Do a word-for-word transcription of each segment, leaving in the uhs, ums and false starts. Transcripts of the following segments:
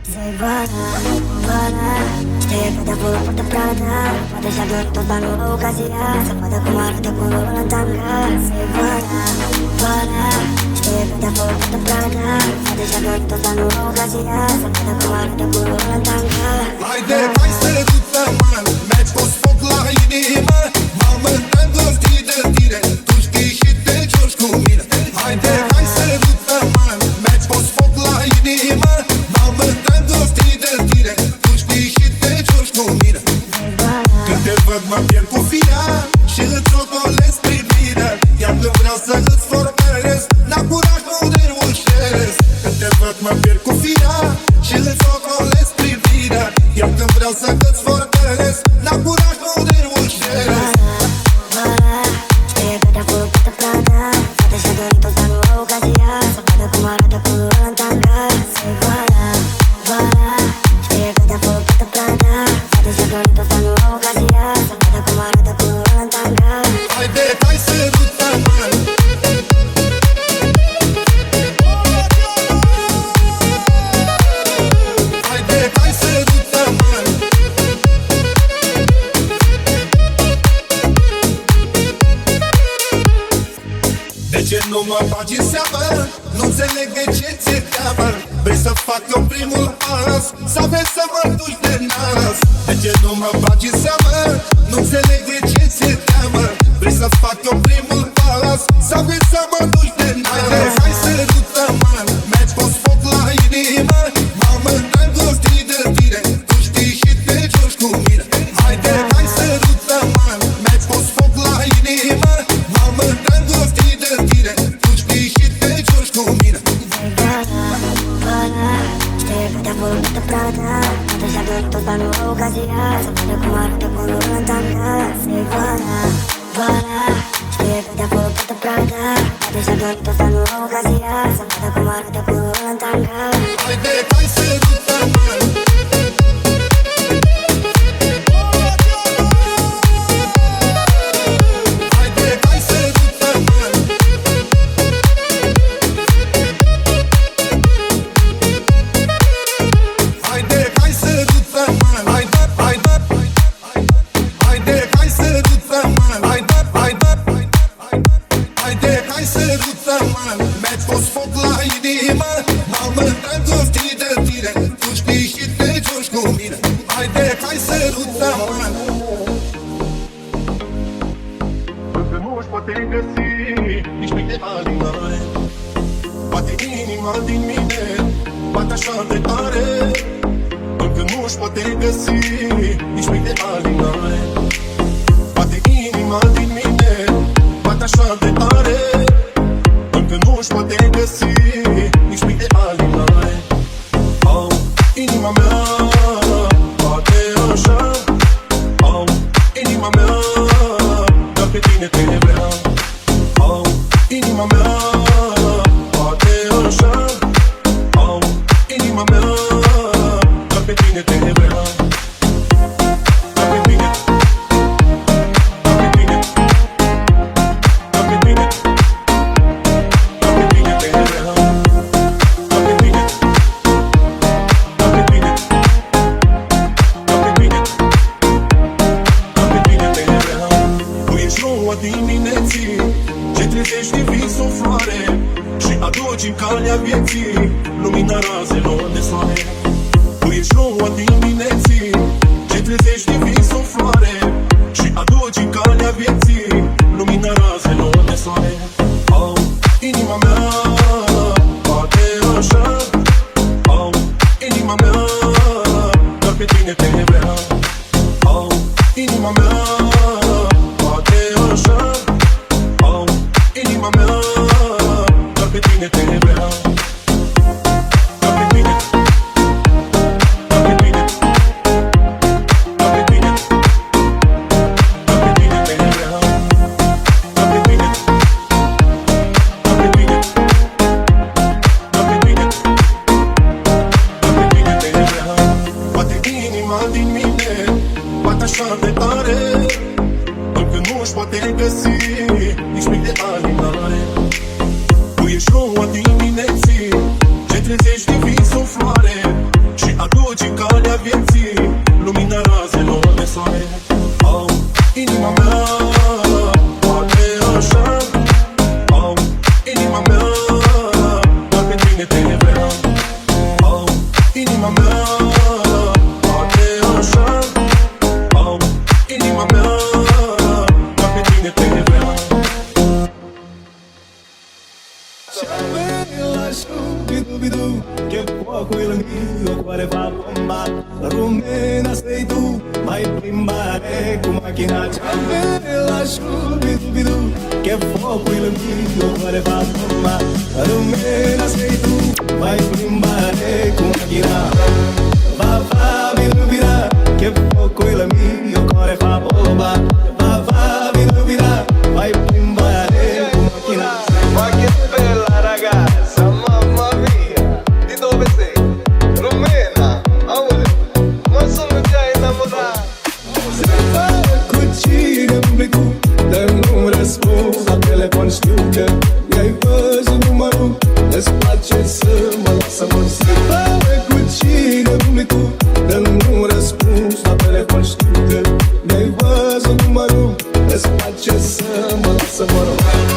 Sei vara, vara, știe că de acolo poartă Prada. Poate și-a dorit tot banul la ocazia să vadă cum arată culoarea în tanga. Sei vara, vara, știe că de acolo poartă Prada. Poate și-a dorit tot banul la ocazia să vadă cum arată culoarea în tanga. Haide, hai să ducă-mă, mergi cu foc la inimă. Mamă, îndrăgostit de tine, tu știi și te joci cu mine. Haide, hai să ducă-mă, mergi cu foc la inimă. Mamă, îndrăgostit de tine, tu știi și te joci cu mine. Când te văd mă pierd cu firea și îți ocolesc privirea. Iar când vreau să îți vorbesc, n-am curaj, nu te rușesc. Când te văd mă pierd cu firea și îți ocolesc privirea. Iar când vreau să îți vorbesc, n-am curaj, nu te rușesc. Vara, știe că de acolo poartă Prada. Poate și-a dorit tot banul la ocazia să vadă cum arată culoarea în tanga. Sei vara, vara, știe că de acolo poartă Prada. Poate și-a dorit tot banul la ocazia să vadă cum arată culoarea în tanga. Haide, hai să ducă-mă. Haide, hai să ducă-mă. De ce nu mă bagi în seamă? Nu înțeleg de ce ți-e teamă. Vrei să fac eu primul pas sau vrei să mă duci de nas? De ce nu mă bagi în seamă? Nu înțeleg de ce ți-e teamă. Vrei să fac eu primul pas sau vrei să mă duci de nas? Haide, hai să ducă-mă, mergi cu foc la inimă. Mamă, îndrăgostit de tine, tu știi și te joci cu mine. Haide, hai să ducă-mă, mergi cu foc la inimă. Mamă, îndrăgostit de tine, tu știi și te joci cu mine. Sei vara, vara, știe că de acolo poartă Prada. Poate și-a dorit tot banul la ocazia să vadă cum arată culoarea în tanga. Sei vara, vara, știe că de acolo poartă Prada. Poate și-a dorit tot banul la ocazia să vadă cum arată culoarea în tanga. Haide, hai să ducă-mă. Haide, hai să ducă-mă. Haide, hai să ducă-mă. Haide, haide, haide, hai să ducă-mă. Haide, haide, haide, hai să ducă-mă. Mergi cu foc la inimă. Mamă, îndrăgostit de tine, tu știi și te joci cu mine. Haide, hai să ducă-mă. Încă nu-și poate găsi nici mic de alinare. Poate inima din mine bate așa de tare. Încă nu-și poate găsi nici mic de alinare. Poate inima din mine bate așa de tare. Încă nu-și poate găsi nici mic de alinare. Au, inima mea bate așa. Au, inima mea doar pe tine te vrea. Au, inima mea bate așa. Au, inima mea doar pe tine te vrea. Doar pe tine, doar pe tine, doar pe tine, doar pe tine te vrea. Doar pe tine, doar pe tine, doar pe tine, doar pe tine te vrea. Tu ești noua dimineții ce trezești din vis o floare și aduci în calea vieții lumina razelor de soare. Tu ești noua dimineții ce trezești din vis o floare și aduci în calea vieții lumina razelor de soare. Au, inima mea bate așa. Au, inima mea doar pe tine te vrea. Au, inima mea bate așa. Au, inima mea doar pe tine te vrea. Doar pe tine, doar pe tine, doar pe tine, doar pe tine te vrea. Doar pe tine, doar pe tine, doar pe tine, doar pe tine te vrea. Poate inima din mine bate așa de tare. Încă nu-și poate găsi nici mic de alinare. Tu ești noua dimineții ce trezești din vis o floare și aduci în calea vieții lumina razelor de soare. Au, inima mea poate așa. Au, inima mea doar pe tine te vrea. Au, inima mea poate așa. Au, inima mea doar pe tine te vrea. Dubidu, che fuoco il mio cuore fa bomba. Rumena sei tu, vai primbare con macchina. Ciambella shubidu, che fuoco il mio cuore fa bomba. Rumena sei tu, vai primbare con macchina. Va va mi dubida, che fuoco il mio cuore fa bomba. Va va mi dubida, vai primbare con macchina. Ma che bella ragazza, mamma mia, di dove sei? Rumena, aule, ma sono già innamorato. Se fai cucina în tu, dar nu răspuns la telefon, știu că mi-ai văzut numărul, îți place să mă las să mor. Se fai cucina în tu, dar nu răspuns la telefon, știu că mi-ai văzut numărul, îți place să mă las să mor.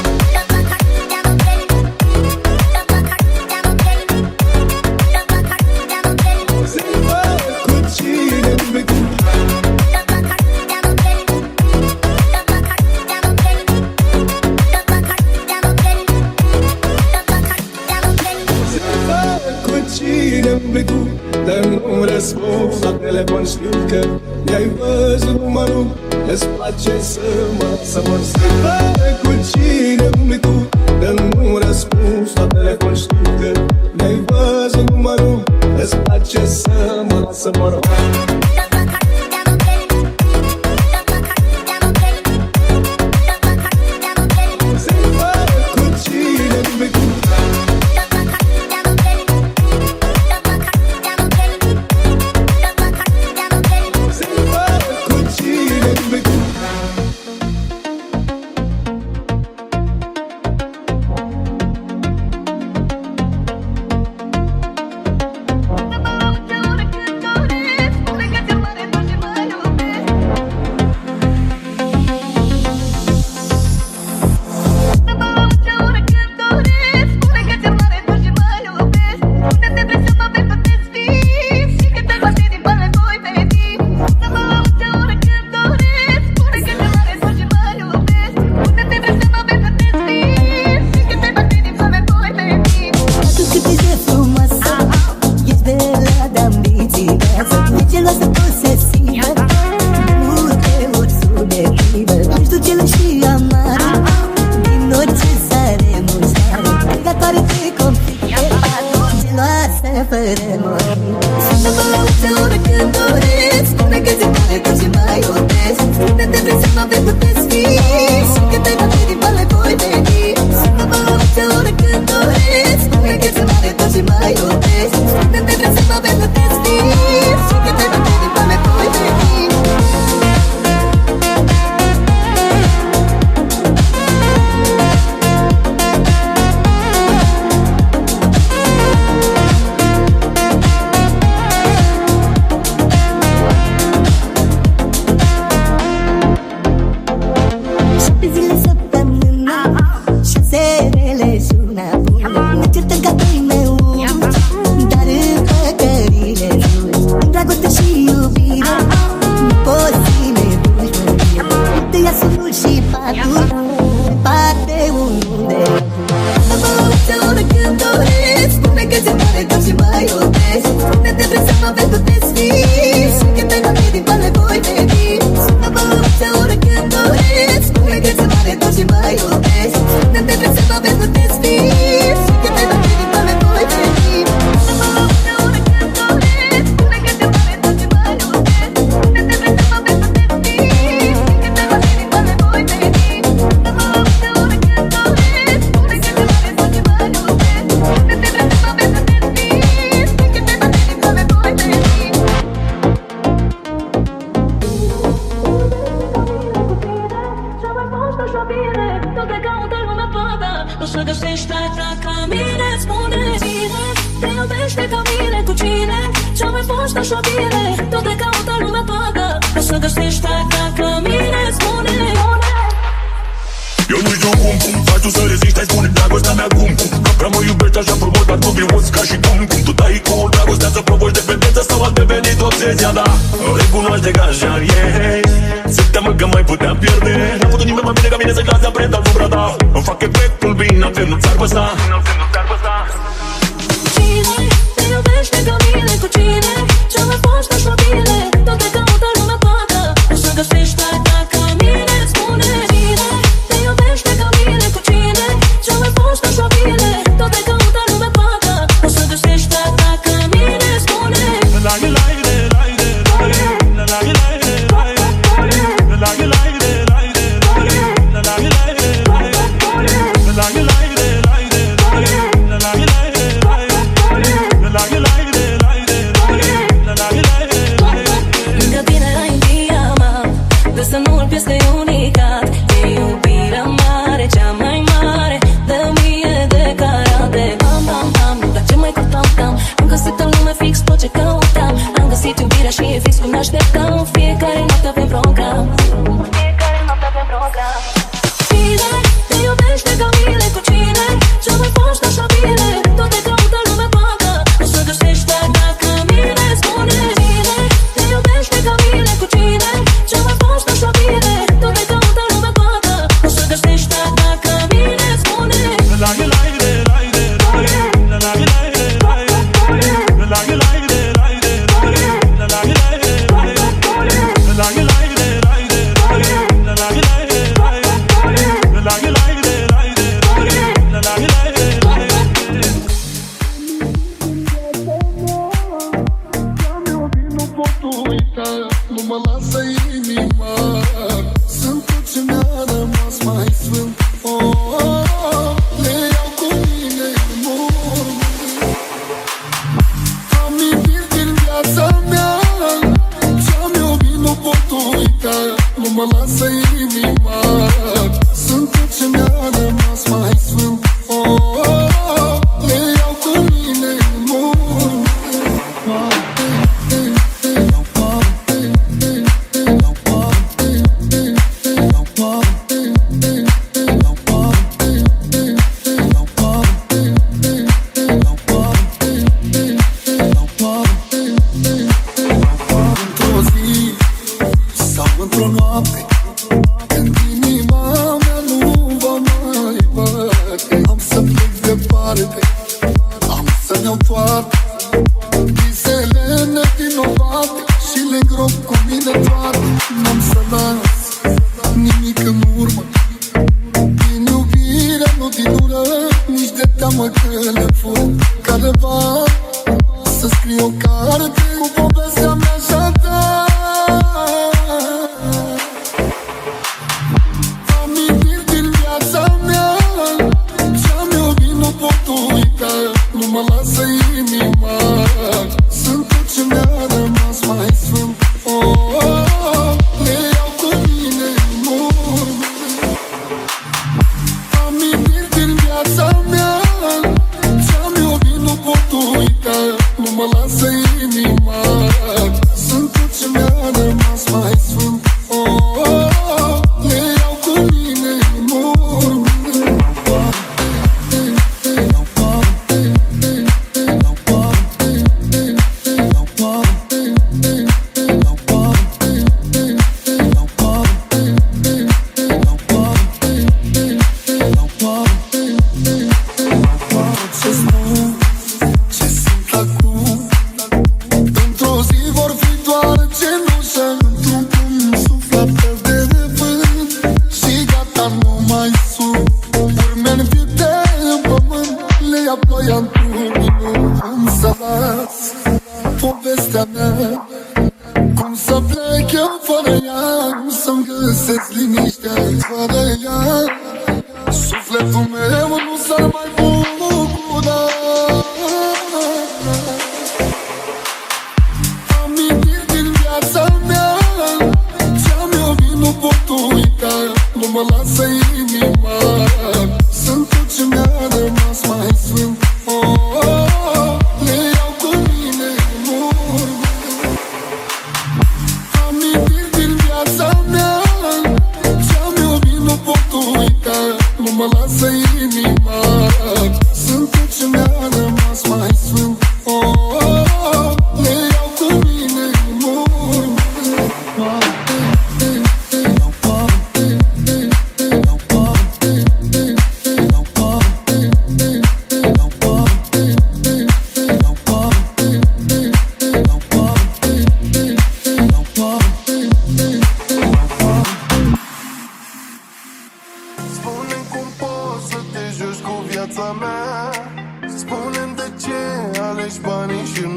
Dar nu răspuns la telefon, știu că mi-ai văzut numărul, îți place să mă să mor. Se pare cu cine umbli tu, dar nu răspuns la telefon, știu că mi-ai văzut numărul, îți place să mă să mor. Baby mai fost așa bine. Tot de caută lumea toată, o să găsești dacă mine spune. Eu nu știu cum, cum faci tu să reziști, hai spune dragostea mea cum, cum că prea mă iubești așa frumos, dar tu viuți ca și cum, cum tu dai cu dragostea să provoci dependență sau al devenit obsesia, da. Recunoaște că așa e, se teamă că mai puteam pierde. N-a putut nimeni mai bine ca mine să clase aprend asupra ta. Îmi fac efectul bine, altfel nu ți-ar păsa. Cine te iubește ca mine, cu cine ce-a mai fost așa bine. Tot de caută lumea toată, o să găsești dacă mine spune. Cine te iubește ca mine, cu cine ce-a mai fost așa bine. Tot de caută lumea toată, o să găsești dacă mine spune. La la la la la la la și e fix cum ne-așteptam. Fiecare noapte avem program. Fiecare noapte avem program. Cine te iubește ca mine, cu cine ce-a mai fost așa bine. Tot te caută lumea toată, o să găsești dacă mine spune. Cine te iubește ca mine, cu cine ce-a mai fost așa bine. Tot te caută lumea toată, o să găsești dacă mine spune. La la la la la la la la nu mă lasă inima. Sunt tot ce mi-a rămas mai sfânt. Oh, oh, oh, le iau cu mine în mormânt. Amintiri din viața mea, ce-am iubit nu pot uita. Nu mă lasă inima. Sunt tot ce mi-a rămas mai sfânt. Oh, oh, oh, le iau cu mine în mormânt. Oh, le iau cu mine în urmă.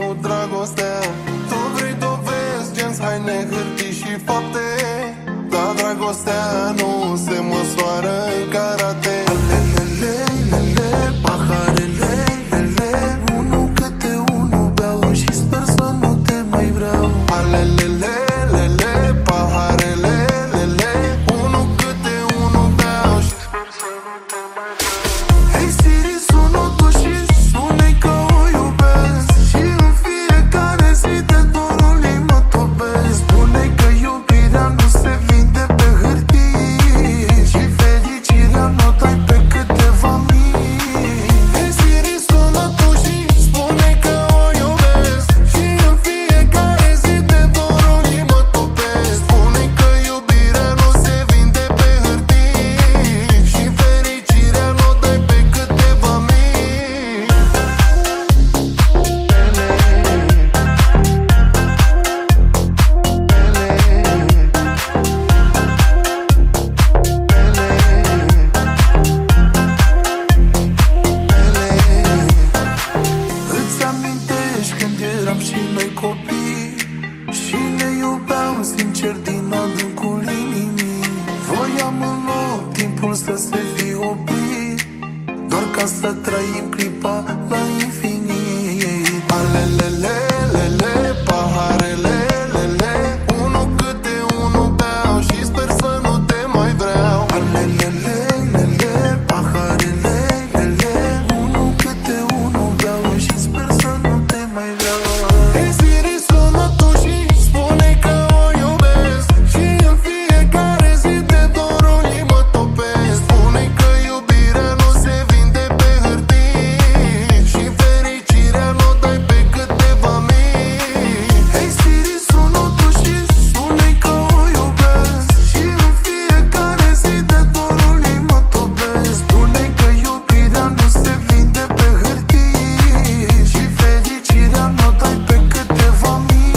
nu dragostea. Tu vrei dovezi, gen haine, hârtii și fapte, dar dragostea nu se măsoară în karate. Alelelelele, paharele, lele, unul câte unul beau și sper să nu te mai vreau. Alelelelele, paharele, lele, unul câte unul beau și sper să nu te mai vreau. Hei Siri, sună tu și spune-i că o iubesc și în fiecare zi de dorul ei mă topesc. Spune-i că iubirea nu se vinde pe hârtii și fericirea nu o dai pe câteva mii. Hei Siri, sună tu și spune-i că o iubesc și în fiecare zi de dorul ei mă topesc. Spune-i că iubirea nu se vinde pe hârtii și fericirea nu o dai pe câteva mii. Îți amintești când eram și noi copii și ne iubeam sincer din adâncul inimii. Voiam în loc timpul să se fie oprit, doar ca să trăim clipa la infinit. Alelelelele, paharele, lele, unul câte unul beau și sper să nu te mai vreau. Alelelelele, paharele, lele, unul câte unul beau și sper să nu te mai vreau. Hei Siri, sună tu și spune-i că o iubesc și în fiecare zi de dorul ei mă topesc. Spune-i că iubirea nu se vinde pe hârtii și fericirea nu o dai pe câteva mii. Hei Siri, sună tu și spune-i că o iubesc și în fiecare zi de dorul ei mă topesc. Spune-i că iubirea nu se vinde pe hârtii și fericirea nu o dai pe câteva mii.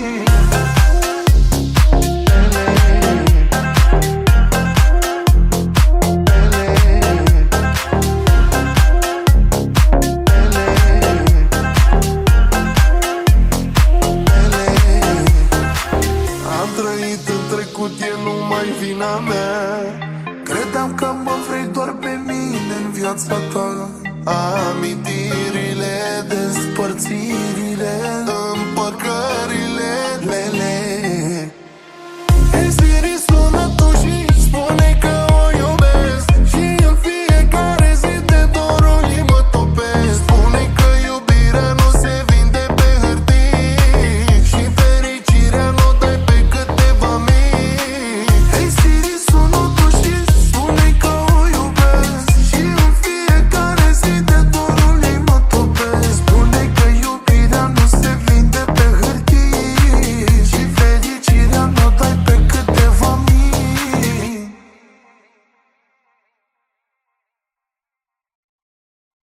Am trăit în trecut, e numai vina mea. Credeam că mă vrei doar pe mine în viața ta. Amintirile, despărțirile